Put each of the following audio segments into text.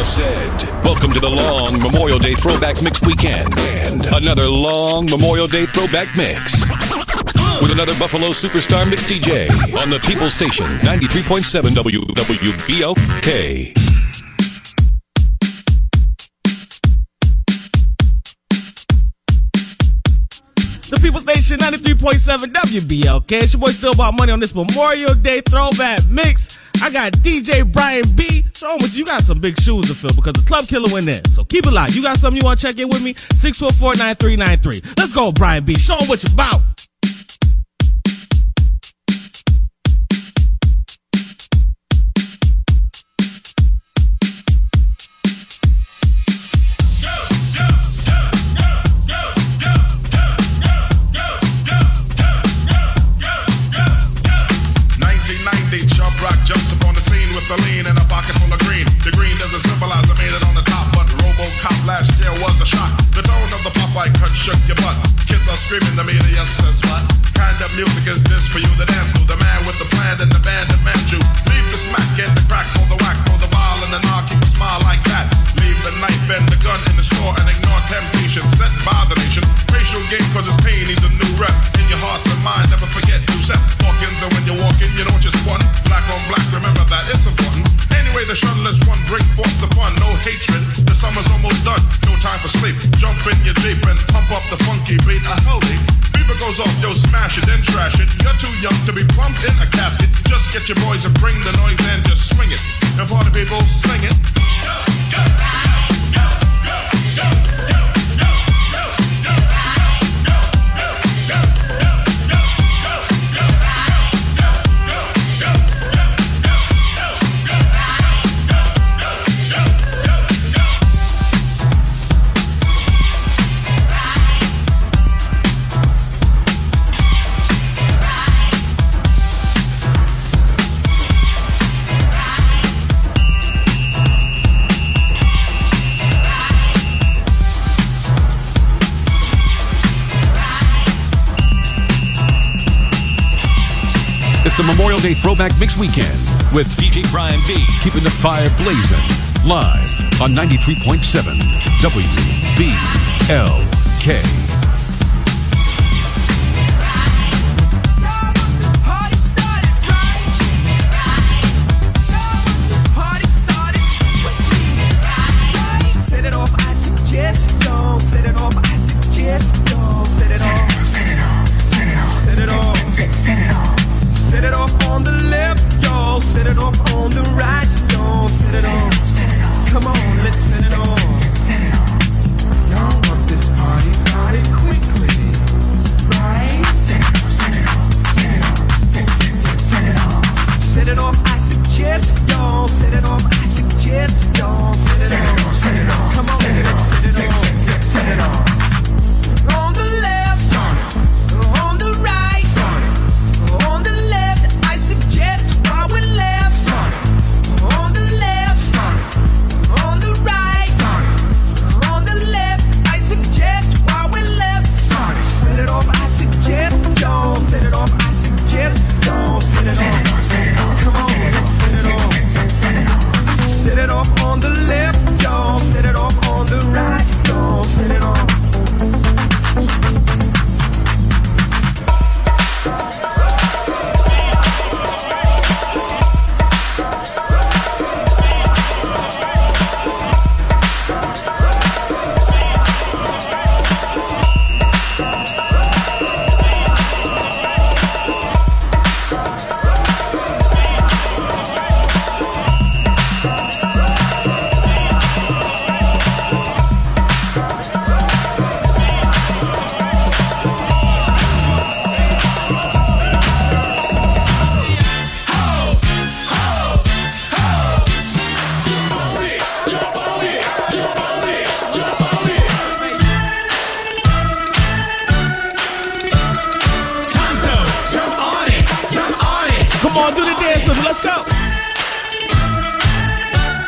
Enough said. Welcome to the long Memorial Day Throwback Mix weekend and another long Memorial Day Throwback Mix with another Buffalo Superstar Mix DJ on the People Station 93.7 WWBLK. The People Station 93.7 WBLK. It's your boy Still About Money on this Memorial Day Throwback Mix. I got DJ Brian B. Show him what you got some big shoes to fill because the Club Killer went in. So keep it live. You got something you want to check in with me? 644-9393. Let's go, Brian B. Show him what you about. Jumps upon the scene with a lean and a pocket full of green. The green doesn't symbolize I made it on the top, but RoboCop last year was a shock. The tone of the Popeye cut shook your butt. Kids are screaming, the media says what? Kind of music is this for you to dance to? The man with the plan and the band demands you. Leave the smack and the crack for the whack, for the ball and the knock, keep a smile like that. Leave the knife and the gun in the store and ignore temptation sent by the nation. Racial game cause it's pain needs a new rep. In your heart and mind, never forget you set walk-ins, and when you walk in, you don't just one. Black on black, remember that, it's important. Anyway, the shuttleless one, bring forth the fun. No hatred, the summer's almost done. No time for sleep, jump in your Jeep and pump up the funky beat. Holy beaver goes off, yo, smash it, then trash it. You're too young to be plumped in a casket. Just get your boys and bring the noise and just swing it. And party people, sing it. Go, go, go, go, go, go. It's the Memorial Day Throwback Mix weekend with DJ Brian B. keeping the fire blazing live on 93.7 WBLK. Set it off on the left, y'all. Set it off on the right, y'all. Set it off. Come on, let's set it off. Y'all want this party started quickly, right? Set it off, set it off, set it off, set it off. Set it off, I suggest, y'all. Set it off, I suggest, y'all. Set it off, set it off. Come on, set it off, set it off, set it off. On the left, start it. On the right, start it. On the left, I suggest while we're left. Start it. On the left, start it. On the right, start it. On the left, I suggest while we're left. Start it. Set it off, I suggest, y'all. Set it off, I suggest, y'all. Set it off, set it off. Come on, set it off, set it off. Set it off on the left, y'all. Set it off on the right, y'all. Set it off. Come on, do the dance with me. Let's go.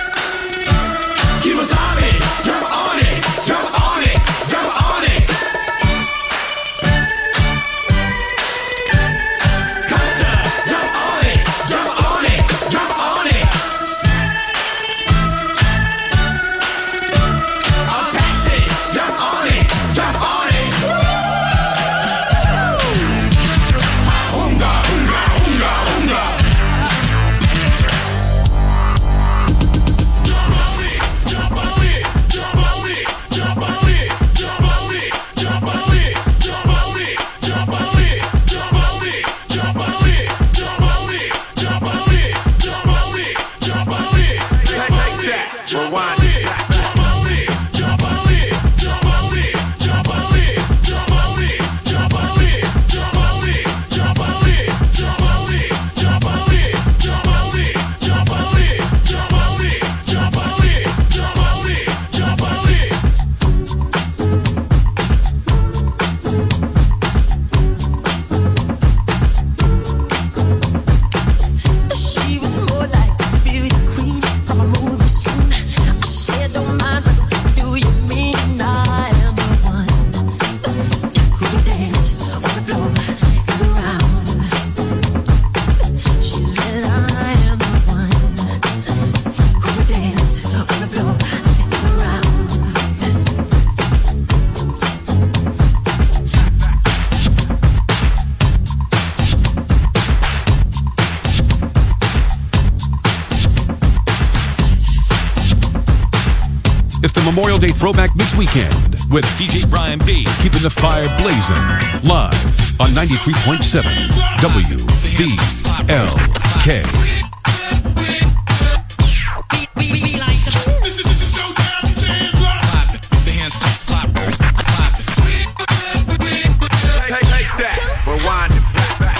Rewind it back. Jump on it, jump on it, jump on it, jump on it, jump on it, jump on it, jump on it, jump on it, jump on it, jump on it, jump on it, jump on it, jump on it, jump on it, jump on it, jump on it. She was more like a beauty queen from a movie scene. I said, don't mind, but do you mean I am the one who can dance on the floor and around? She said, I am the one who can dance on the floor and around. It's the Memorial Day Throwback Mix Weekend with DJ Brian B. Keeping the fire blazing. Live on 93.7 WBLK. We like to This is showtime. Hands up. The hands clap, clap. Take that. Rewind it back.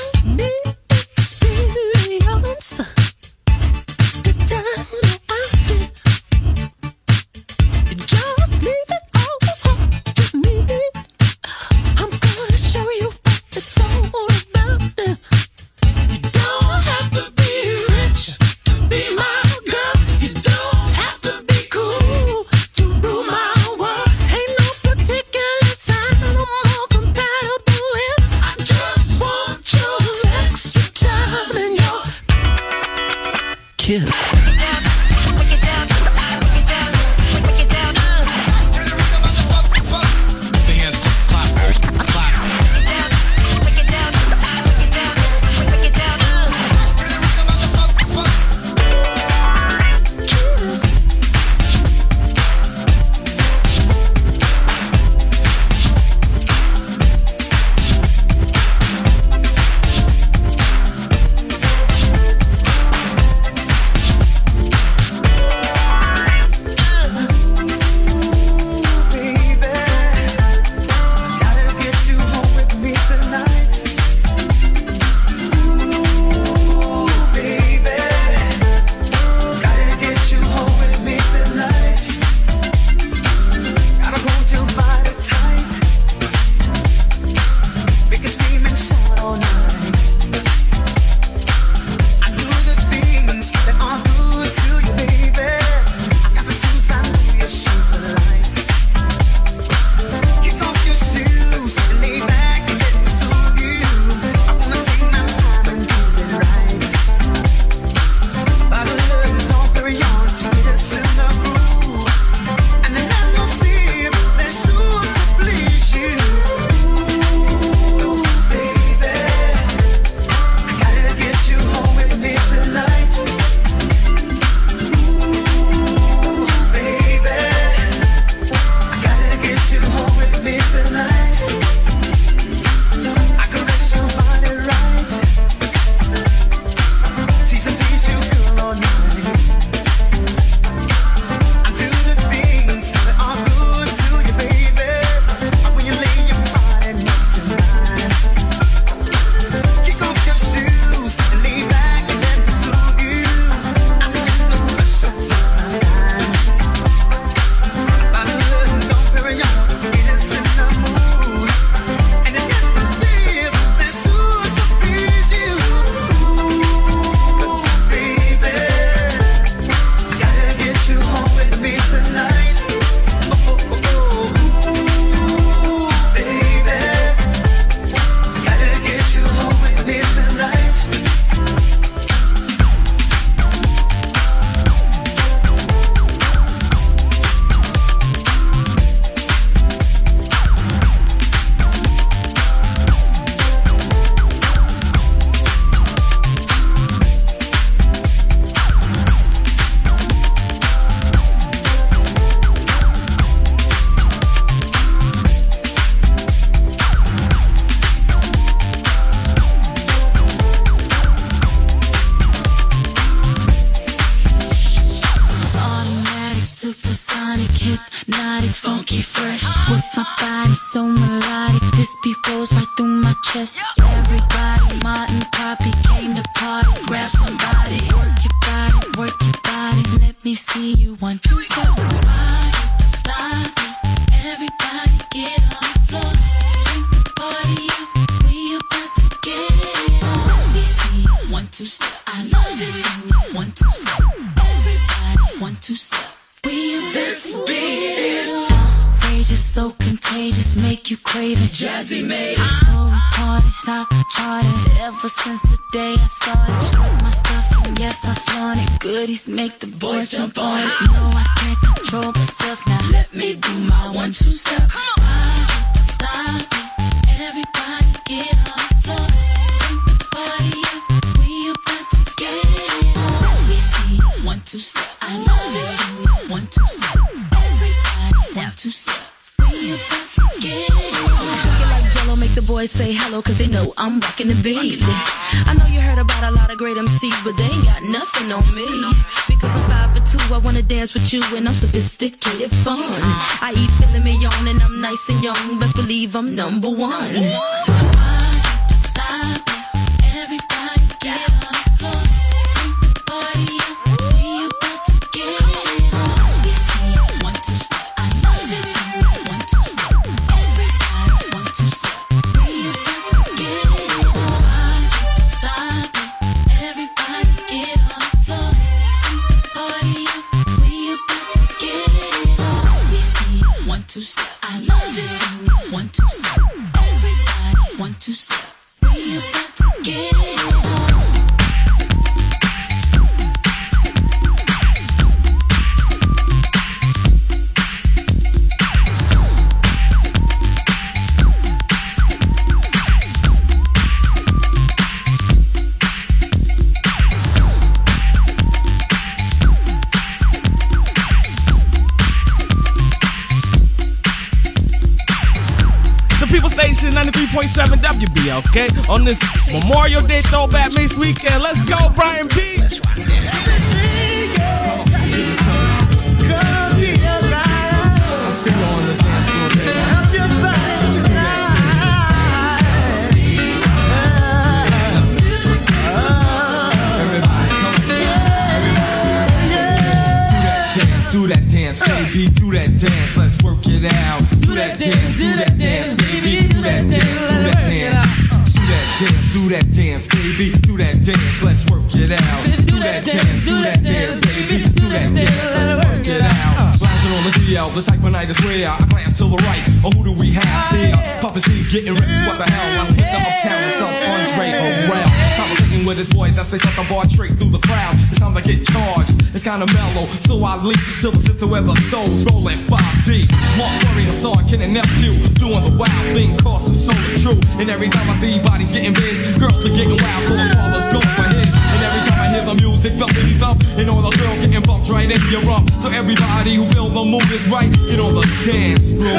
Experience to Supersonic, hypnotic, funky, fresh. With my body so melodic, this beat rolls right through my chest. Everybody, Martin, Poppy came to party. Grab somebody, work your body, let me see you 1, 2, step. Rock it, don't stop it. Everybody get on the floor. Bring the party up, we about to get it on. Let me see you 1, 2, step. I love it. 1, 2, step. Everybody, 1, 2, step. We this beat is outrageous, so contagious, make you crave it. Jazzy made it. So retarded, top charted. Ever since the day I started, struck my stuff and yes I flaunt it. Goodies make the boys jump on it. No, I can't control myself now. Let me do my 1, 2 step. Rock it, don't stop it. Everybody get on the floor. Bring the party up, we about to get it on. Let me see you 1, 2 step. I love it. 1, 2 step. Everybody 1, 2 step. We about to get it on. Show you like Jello, make the boys say hello, cause they know I'm rocking the beat. I know you heard about a lot of great MCs, but they ain't got nothing on me. Because I'm 5'2", I wanna dance with you, and I'm sophisticated fun. I eat filet mignon, and I'm nice and young. Best believe I'm number 1. Rock it, don't stop it. Everybody get on the floor. Bring the party up, we about to get it on. We see 1, 2 step. I love it. 1, 2 step. Everybody 1, 2 step. We about to get it on. Rock it, don't stop it. Everybody get on the floor. Bring the party up, we about to get it on. We see 1, 2 step. I love it. 1, 2 step. Everybody 1, 2 step. We about to get it on. Station 93.7 WBLK on this Memorial Day Throwback Mix weekend. Let's go, Brian B. Let's rock Do that dance, baby, do that dance, let's work it out. Do that dance, baby, do that dance, do that dance. Do that dance, do that dance, baby, do that dance, let's work it out. Do that dance, baby, do that dance, let's work it out. Lounging on the DL, the cypher is rare. I glance to the right, oh who do we have here? Papa Steve getting ripped, what the hell? I see Mr. Uptown himself, Andre Harrell. Conversating with his boys as they shut the bar straight through the crowd. It's time to get charged, it's kinda mellow, so I leap till the sit to where the souls rolling 5D. Mark Murray and Sarkin and Nephew doing the wild thing, cause the soul is true. And every time I see bodies getting biz, girls are getting wild, cause the father's going for his. And every time I hear the music, thumpity thump, and all the girls getting bumped right in your rump. So everybody who feel the mood is right, get on the dance floor.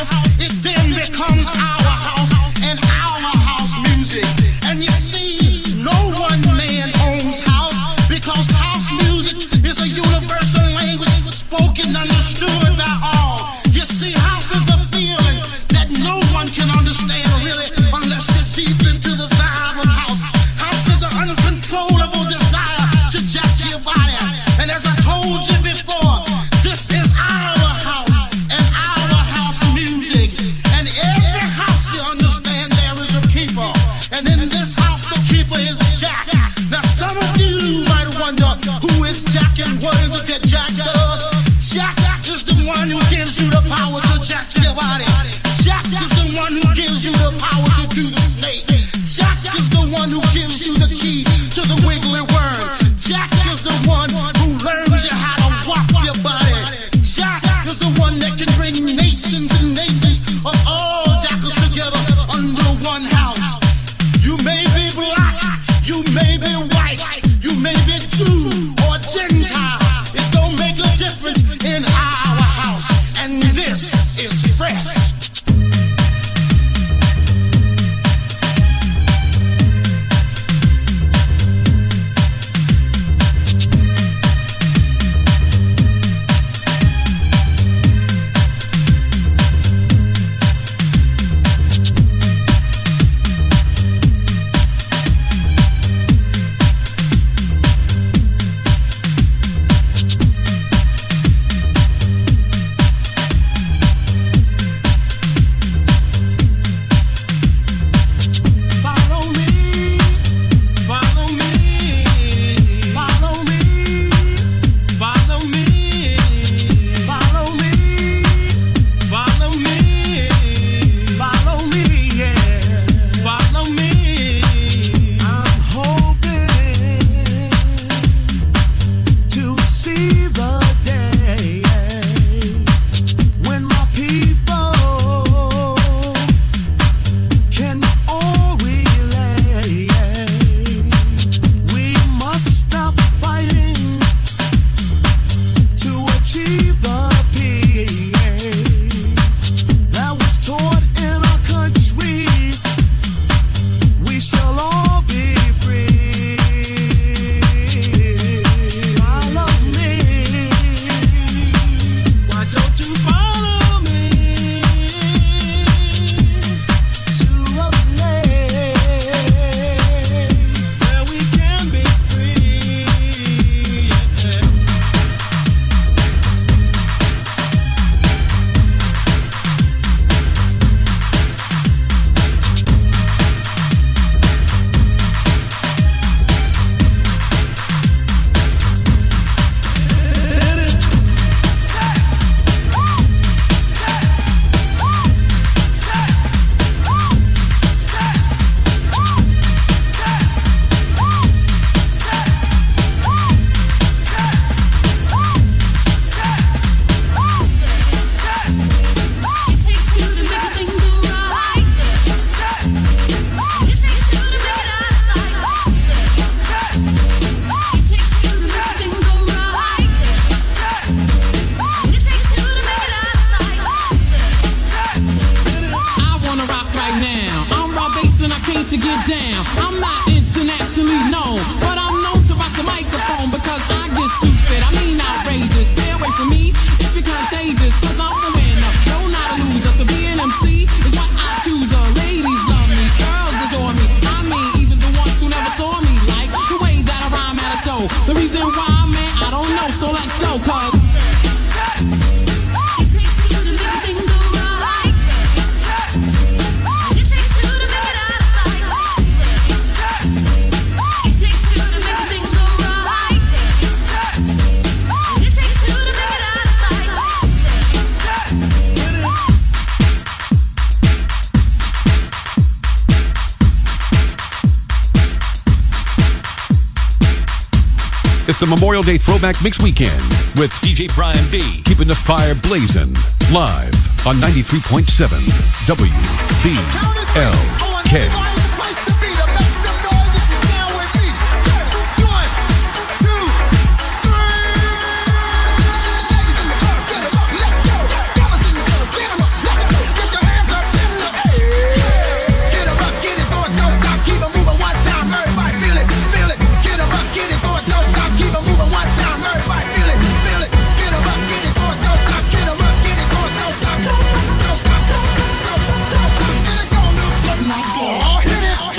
And you see one who gives you the key to the wiggly worm. Jack is the one who learns you how to walk your body. Jack is the one that can bring nations and nations of all jackals together under one house. You may be black, you may be white, you may be Jew or Gentile. It don't make a difference in our house. And this is fresh. It's the Memorial Day Throwback Mix Weekend with DJ Brian B. Keeping the fire blazing live on 93.7 WBLK. Oh, hit it!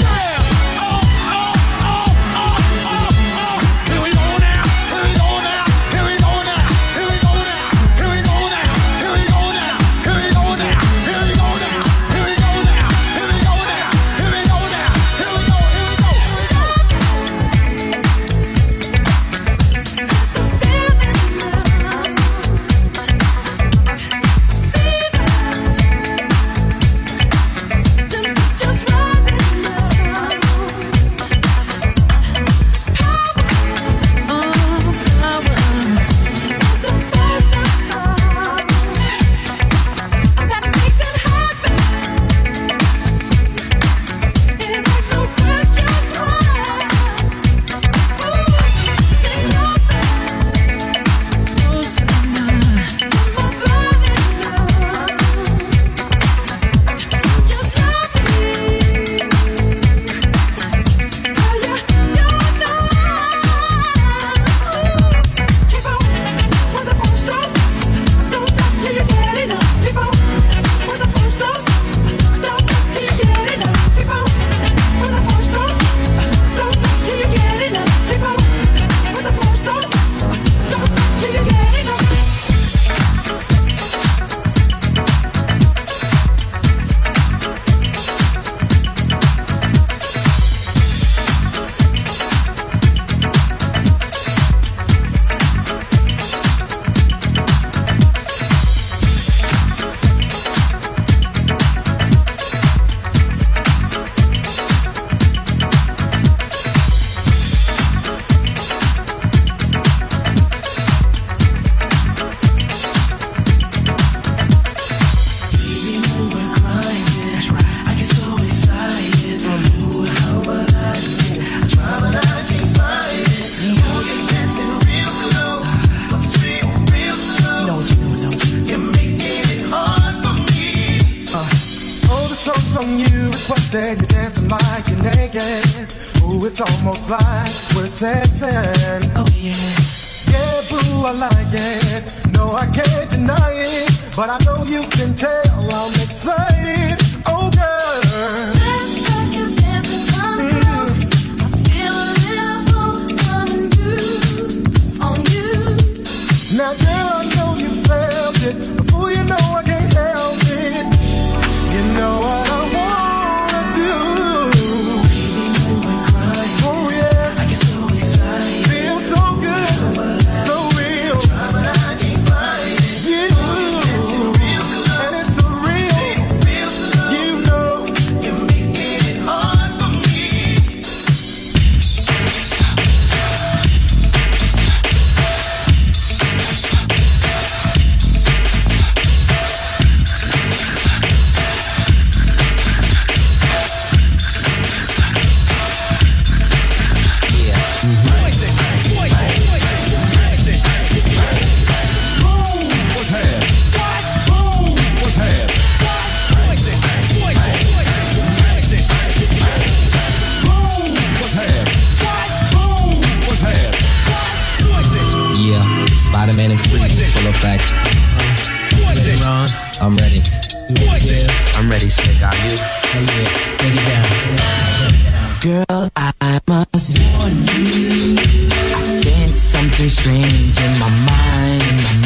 Instead, you're dancing like you're naked. Ooh, it's almost like we're sensing. Oh, yeah. Yeah, boo, I like it. No, I can't deny it. But I know you can tell I'm excited. Oh, girl. Looks like you're dancing close. I feel a little pull coming through on you. Now, girl, I know you felt it. But ooh, you know I can't help it. You know what I wanna do. Oh, yeah. I get so excited. Feel so good. So real. But I can't find it. Yeah. And it's so real. You know you're making it hard for me. Yeah, Spider-Man and Free, full effect. I'm ready. I'm ready, Slick. Are you? Girl, I must warn you. I sense something strange in my mind.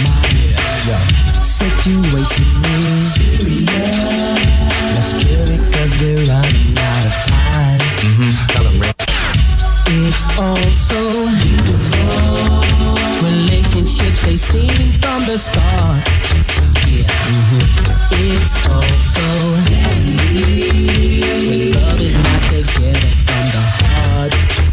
Situation is serious. Let's kill it 'cause we're running out of time. Tell 'em, Rick. It's all so beautiful. Relationships, they seem from the start. Yeah. It's all so deadly. When love is not together from the heart.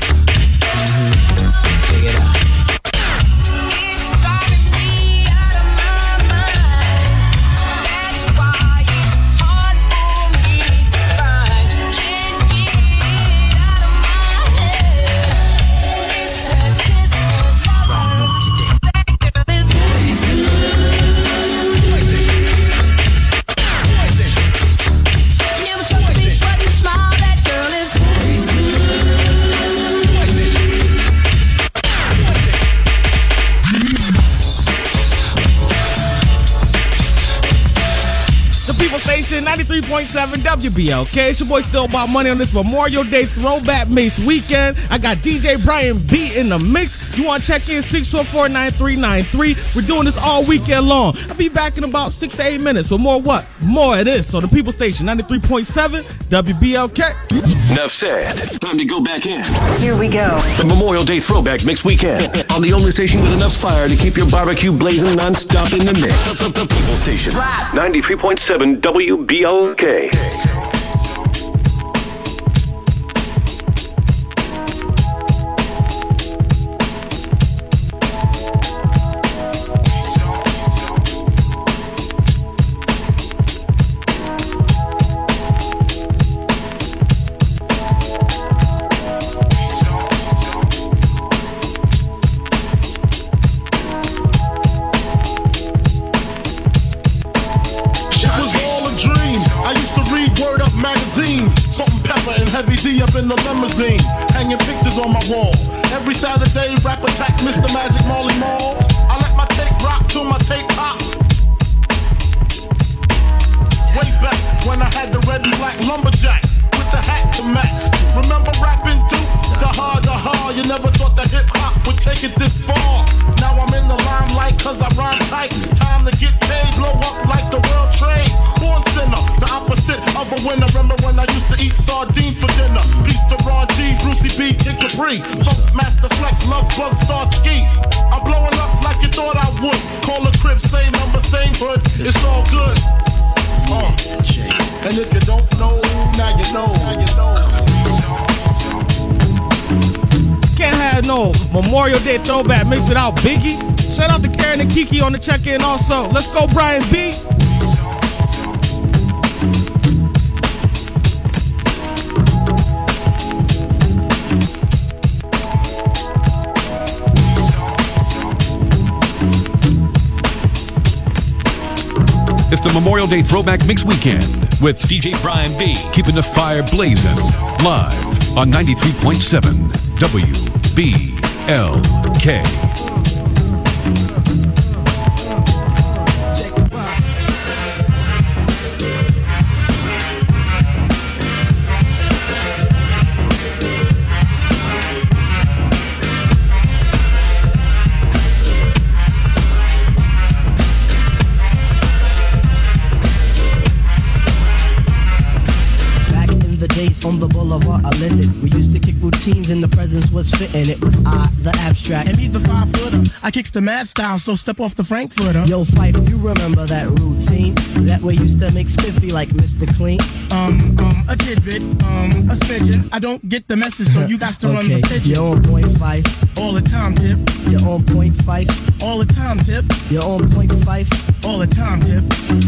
Check it out. It's driving me out of my mind. That's why it's hard for me to find. Can't get it out of my head. It's her kiss for love. That girl is never trust a big button smile. That girl is The People Station, 93.7 WBLK. It's your boy Still About Money on this Memorial Day Throwback Mix weekend. I got DJ Brian B in the mix. You want to check in, 644-9393. We're doing this all weekend long. I'll be back in about 6 to 8 minutes for more what? More of this. So the People Station, 93.7 WBLK. Enough said. Time to go back in. Here we go. The Memorial Day Throwback Mix weekend. On the only station with enough fire to keep your barbecue blazing non-stop in the mix. The People Station. 93.7 WBLK. Heavy D up in the limousine, hanging pictures on my wall. Every Saturday, rap attack, Mr. Magic Marley Marl. I let my tape rock till my tape pop. Way back when I had the red and black lumberjack with the hat to match. Remember rapping Duke? The hard, you never thought that hip hop would take it this far. Now I'm in the limelight 'cause I rhyme tight. Time to get paid, blow up like the world trade. Born sinner, the opposite of a winner. Remember when I used to eat sardines for dinner? Peace to Ron G, Brucey B, Kid Capri, Funk Master Flex, Love Bug, Star Ski. I'm blowing up like you thought I would. Call a crib, same number, same hood. It's all good. And if you don't know, now you know. Can't have no Memorial Day Throwback Mix without Biggie. Shout out to Karen and Kiki on the check-in also. Let's go, Brian B. It's the Memorial Day Throwback Mix weekend. with DJ Brian B. Keeping the fire blazing. Live on 93.7 WBLK. On the boulevard, I lended. We used to kick routines and the presence was fitting. It was I, the abstract. And me, the 5-footer. I kicks the mad style, so step off the Frankfurter. Yo, Fife, you remember that routine? That way used to make spiffy like Mr. Clean. A tidbit, a smidgen. I don't get the message, so you got to run the pigeon. You're on point, Fife. All the time, Tip. You're on point, Fife. All the time, Tip. You're on point, Fife. All the time, Tip.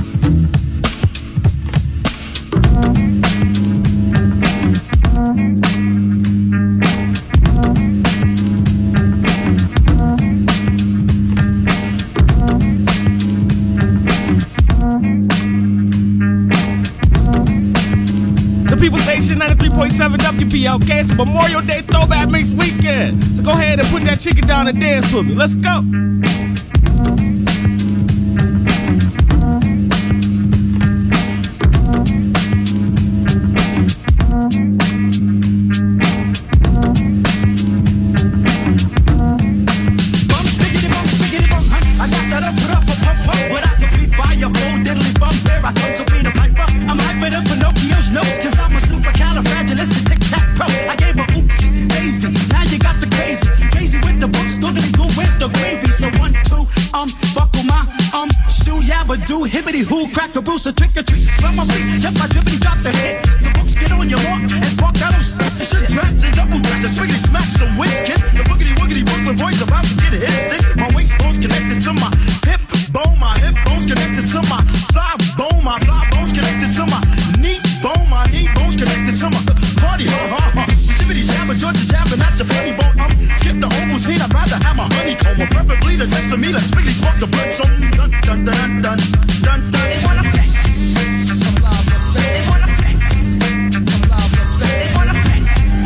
People Station 93.7 WBLK. It's a Memorial Day Throwback Mix weekend. So go ahead and put that chicken down and dance with me. Let's go. I'm hyping up Pinocchio's nose, cause I'm a supercalifragilistic tic-tac-pro. I gave her oops, daisy, now you got the crazy. Crazy with the books, stiggity goo, where's the gravy? So 1, 2, buckle my, shoe, yabba do, hibbity hoo, crack a bruise, a trick or treat. From my feet, jump my dribbity, drop the hit. The books get on your walk, and spark out on sticks and shit. Drats and double dress, and swiggity smack some wins, kids. The boogity woogity Brooklyn boys about to get a hit stick. My waist bone's connected to my hip bone, my hip bone's connected to my thigh bone, my thigh bone's connected to my knee bone, my knee bone's connected to my party, Jibbity jabber, Georgia jabbing at your funny bone. Skip the ovals heat, I'd rather have my honeycomb, or preferably the sesame, let's quickly spark the blood. So dun dun dun dun dun dun. They wanna play. They wanna play. They wanna play.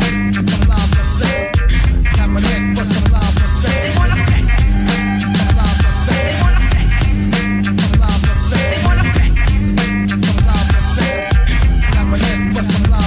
Got my neck for some love. They wanna play. They wanna play. They wanna play. Got my neck for some love.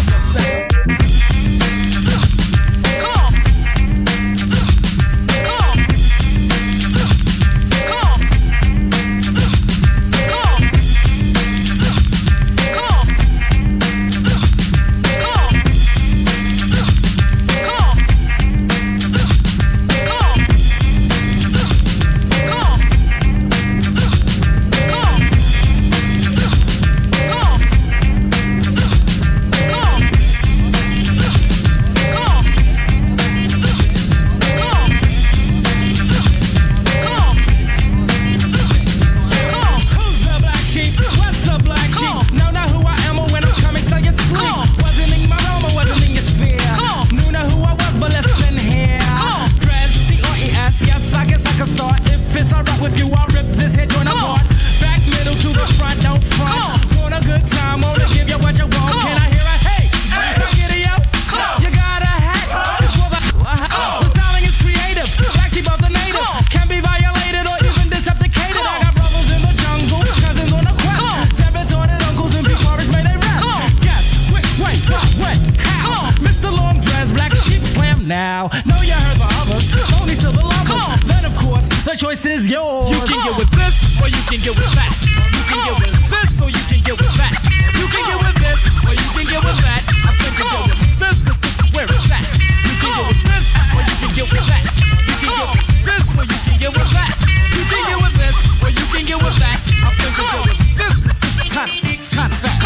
Now, know you heard the others, only still the lovers. Then of course, the choice is yours. You can get with this, or you can get with that. You can get with this, or you can get with that. You can get with this, or you can get with that. I think you go with this, cause this is where it's at. You can get with this, or you can get with that. You can get with this, or you can get with that. You can get with this, or you can get with that. I think you go with this, cause this is kind of fat.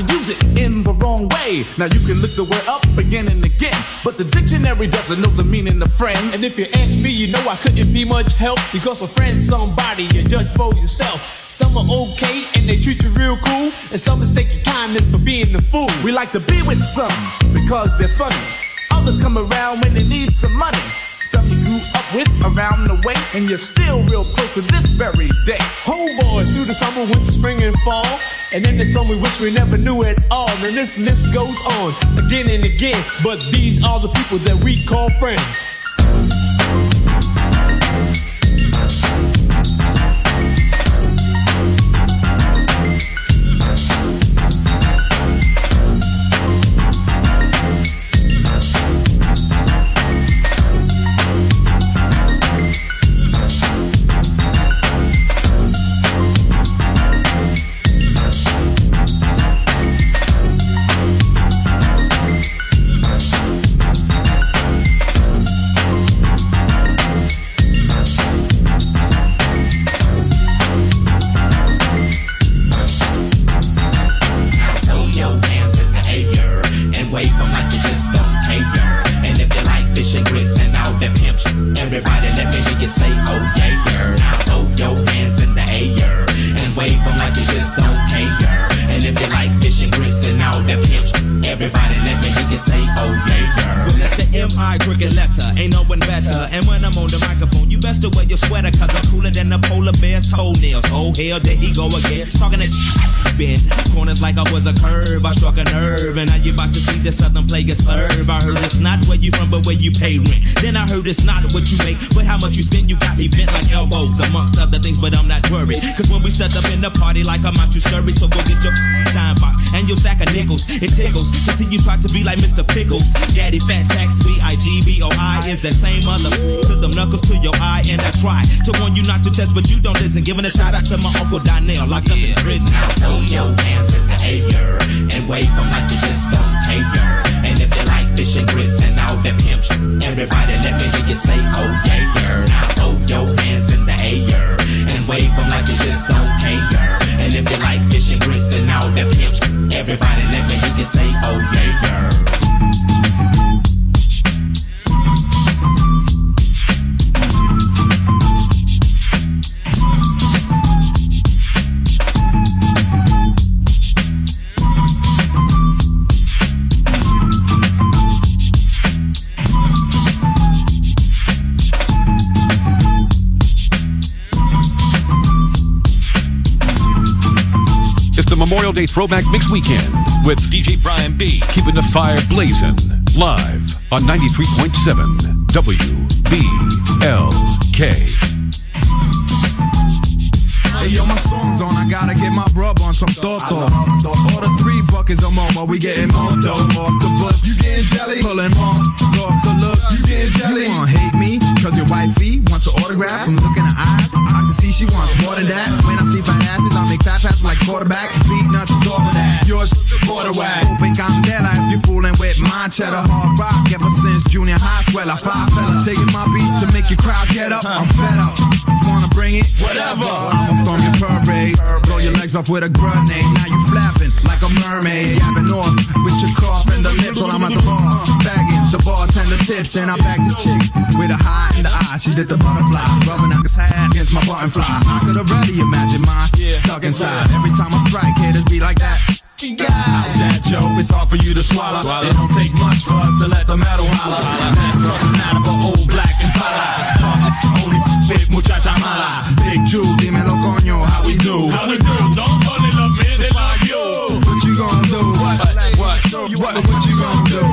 we use it in the wrong way. Now you can look the word up again and again, but the dictionary doesn't know the meaning of friends. And if you ask me, you know I couldn't be much help, because a friend's somebody you judge for yourself. Some are okay and they treat you real cool, and some mistake your kindness for being a fool. We like to be with some because they're funny. Others come around when they need some money. Some you grew up with around the way, and you're still real close to this very day. Homeboys through the summer, winter, spring, and fall, and then there's some we wish we never knew at all. And this list goes on again and again, but these are the people that we call friends. Hell, there he go again, talking that bend corners like I was a curve. I struck a nerve, and now you about to see the southern player serve. I heard it's not where you from, but where you pay rent. Then I heard it's not what you make, but how much you spend. You got me bent like elbows, amongst other things, but I'm not worried, cause when we set up in the party like I'm out you scurry. So go get your time box and your sack of nickels. It tickles to see you try to be like Mr. Pickles. Daddy Fat Sacks, B-I-G-B-O-I is that same mother to them knuckles to your eye. And I try to warn you not to test, but you don't listen. Giving a shout out to my Uncle Donnell, locked up in prison. Now throw your hands in the air and wave them like you just don't care. And if you like fish and grits and all that pimp shit, everybody let me hear you say, oh yeah, girl. Now throw your hands in the air and wave them like you just don't care. And if you like fish and grits and all that pimp shit, everybody let me hear you say, oh yeah, girl. Memorial Day Throwback Mix Weekend with DJ Brian B. Keeping the fire blazing live on 93.7 WBLK. Hey yo, my song's on, I gotta get my brub on some Toto. Order 3 buckets of Momo, we getting more dough off the books. You getting jelly? Pulling more off the look. You getting jelly? You wanna hate me? Cause your wifey wants an autograph from looking in her eyes. I can see she wants more than that. When I see fat asses, I make fat passes like quarterback. Beat nuts is all of that. Yours the quarterback. Open candela if you fooling with my cheddar hard rock. Ever since junior high, swell I fly fella. Taking my beats to make your crowd get up. I'm fed up. You wanna bring it? Whatever. I'ma storm your parade. Blow your legs off with a grenade. Now you flapping like a mermaid. Gabbing off with your cough and the lips while I'm at the bar. Bagging the bartender tips. Then I bag this chick with a high in the eye. She did the butterfly. Rubbing out his hand against my button fly. I could already imagine mine stuck inside. Every time I strike, haters be like that. How's that, Joe? It's hard for you to swallow. It don't take much for us to let the metal holler. That's personality for old black and pala. Only big muchacha mala. Big Jew, dímelo coño, how we do? How we do? Don't only love me, they love you. What you gonna do? What you gonna do?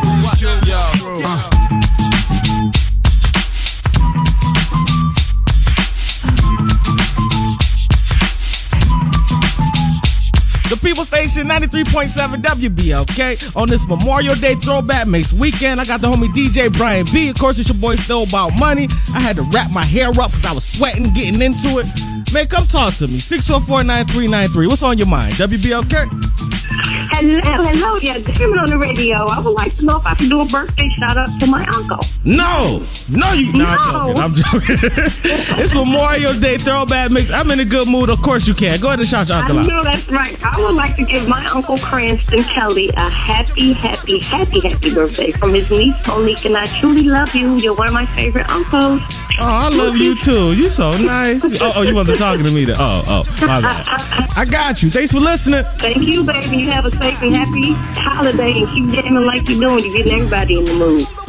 The People Station 93.7 WBLK on this Memorial Day Throwback Mix Weekend. I got the homie DJ Brian B. Of course, it's your boy Still About Money. I had to wrap my hair up because I was sweating getting into it. Man, come talk to me. 604-9393. What's on your mind? WBLK? Hello, yeah, Damon on the radio. I would like to know if I can do a birthday shout out to my uncle. No, I'm joking. It's Memorial Day Throwback Mix. I'm in a good mood. Of course you can. Go ahead and shout your uncle out. I know that's right. I would like to give my Uncle Cranston Kelly a happy birthday from his niece Monique, and I truly love you. You're one of my favorite uncles. Oh, I love you too. You so nice. Oh, you wasn't talking to me then. Oh, my bad. I got you. Thanks for listening. Thank you, baby. You have a safe and happy holiday and keep jamming like you're doing. You're getting everybody in the mood.